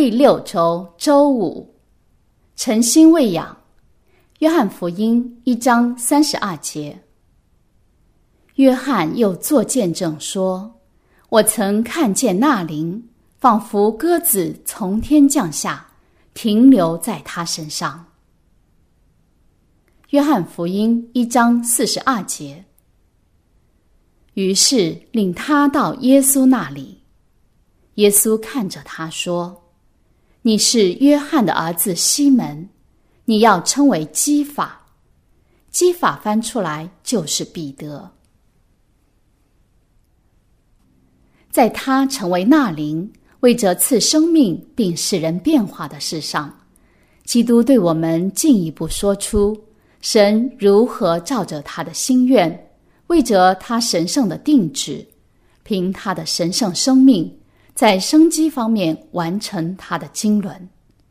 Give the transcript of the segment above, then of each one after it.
第6周周五，诚心喂养。约翰福音1章32节。约翰又作见证说，我曾看见那灵仿佛鸽子从天降下，停留在他身上。约翰福音1章42节。于是领他到耶稣那里，耶稣看着他说，你是约翰的儿子西门，你要称为基法。基法翻出来就是彼得。在他成为那灵，为着赐生命并使人变化的事上，基督对我们进一步说出神如何照着他的心愿，为着他神圣的定旨，凭他的神圣生命，在生机方面完成他的经纶。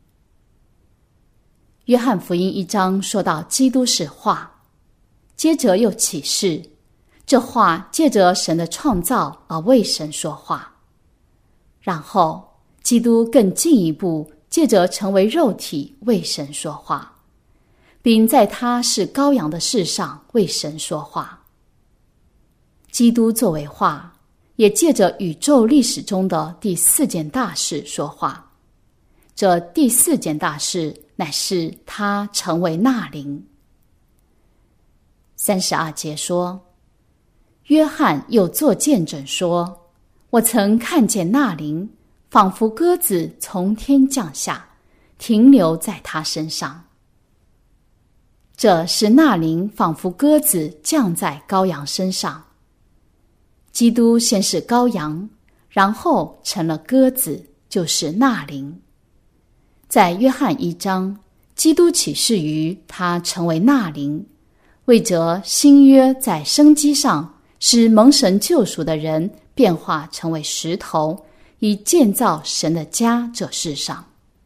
约翰福音1章说到基督是话，接着又启示，这话借着神的创造而为神说话。然后基督更进一步借着成为肉体为神说话，并在他是羔羊的事上为神说话。基督作为话，也借着宇宙历史中的第4件大事说话。这第4件大事乃是他成为那灵。32节说，约翰又作见证说，我曾看见那灵仿佛鸽子从天降下，停留在他身上。这是那灵仿佛鸽子降在羔羊身上。基督先是羔羊，然后成了鸽子，就是那灵。在约翰1章，基督启示于他成为那灵，为着新约在生机上使蒙神救赎的人变化成为石头，以建造神的家这事上。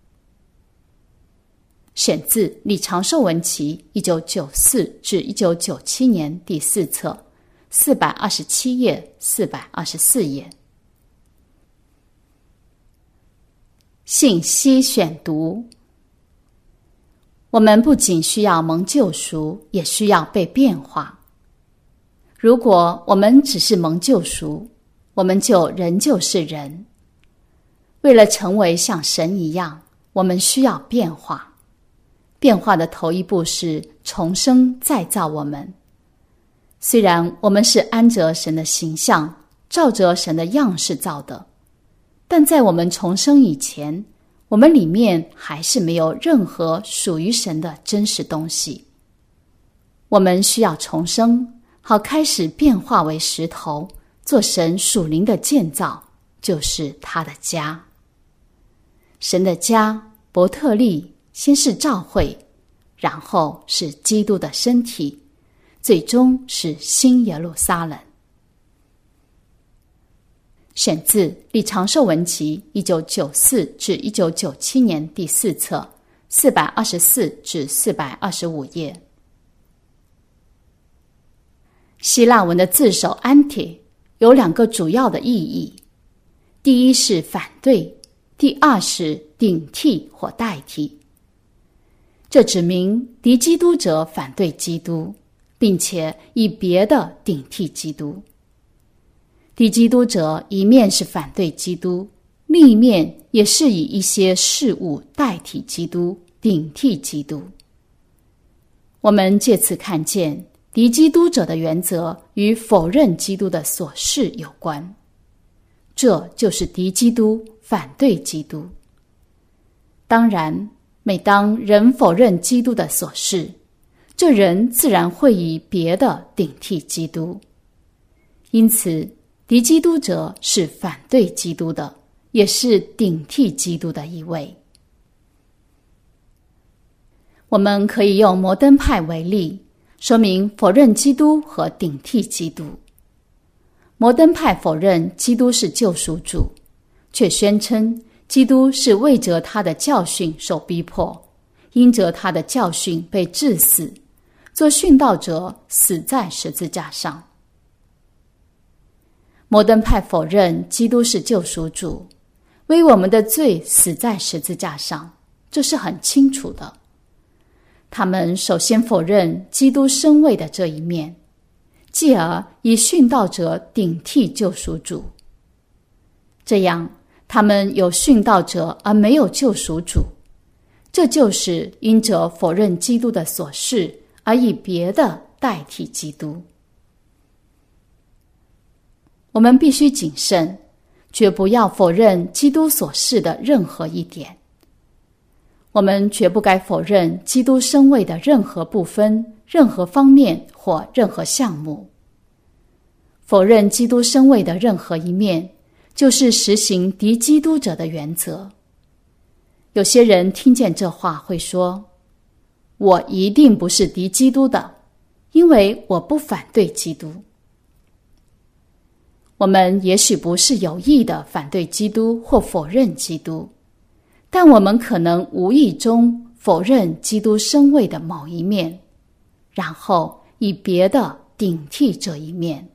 选自李长寿文集1994至1997年第4册427页424页。信息选读。我们不仅需要蒙救赎，也需要被变化。如果我们只是蒙救赎，我们就仍旧是人。为了成为像神一样，我们需要变化。变化的头一步是重生再造我们。虽然我们是按着神的形象，照着神的样式造的，但在我们重生以前，我们里面还是没有任何属于神的真实东西。我们需要重生，好开始变化为石头，做神属灵的建造，就是他的家。神的家，伯特利，先是教会，然后是基督的身体，最终是新耶路撒冷。选自李长寿文集1994至1997年第4册424至425页。希腊文的字首 anti 有2个主要的意义，第一是反对，第二是顶替或代替。这指明敌基督者反对基督，并且以别的顶替基督。敌基督者一面是反对基督，另一面也是以一些事物代替基督，顶替基督。我们借此看见敌基督者的原则与否认基督的所事有关，这就是敌基督反对基督。当然，每当人否认基督的所事，这人自然会以别的顶替基督。因此，敌基督者是反对基督的，也是顶替基督的一位。我们可以用摩登派为例，说明否认基督和顶替基督。摩登派否认基督是救赎主，却宣称基督是为着他的教训受逼迫，因着他的教训被治死，做殉道者死在十字架上。摩登派否认基督是救赎主， 为我们的罪死在十字架上，这是很清楚的。他们首先否认基督升位的这一面，继而以殉道者顶替救赎主。这样，他们有殉道者而没有救赎主，这就是因着否认基督的所事，而以别的代替基督。我们必须谨慎，绝不要否认基督所示的任何一点。我们绝不该否认基督升位的任何部分、任何方面或任何项目。否认基督升位的任何一面，就是实行敌基督者的原则。有些人听见这话会说，我一定不是敌基督的，因为我不反对基督。我们也许不是有意的反对基督或否认基督，但我们可能无意中否认基督升位的某一面，然后以别的顶替这一面。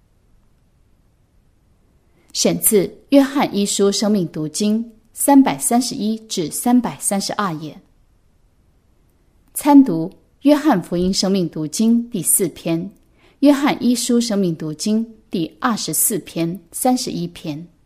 选自约翰一书生命读经331至332页。参读约翰福音生命读经第4篇，约翰一书生命读经第24篇、31篇。